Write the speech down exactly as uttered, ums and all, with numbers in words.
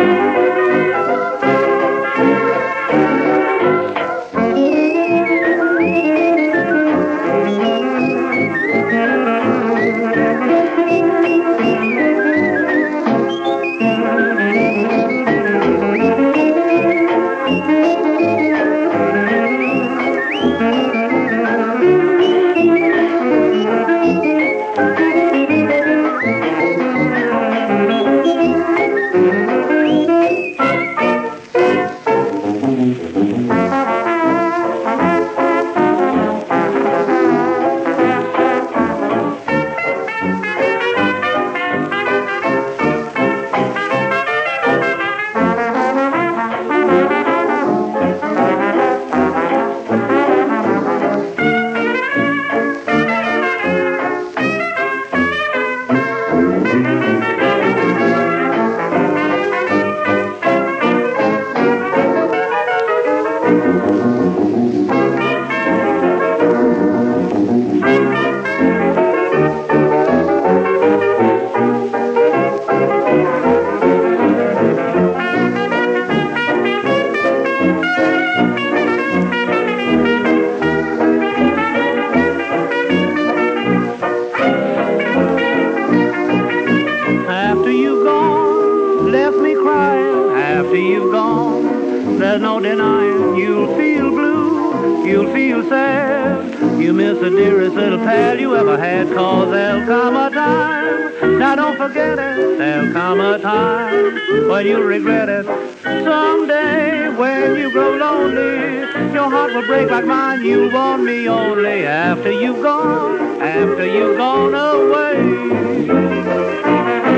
After you've gone, there's no denying you'll feel blue, you'll feel sad. You miss the dearest little pal you ever had, 'cause there'll come a time, now don't forget it, there'll come a time when you'll regret it. Someday when you grow lonely, your heart will break like mine, you'll want me only after you've gone, after you've gone away.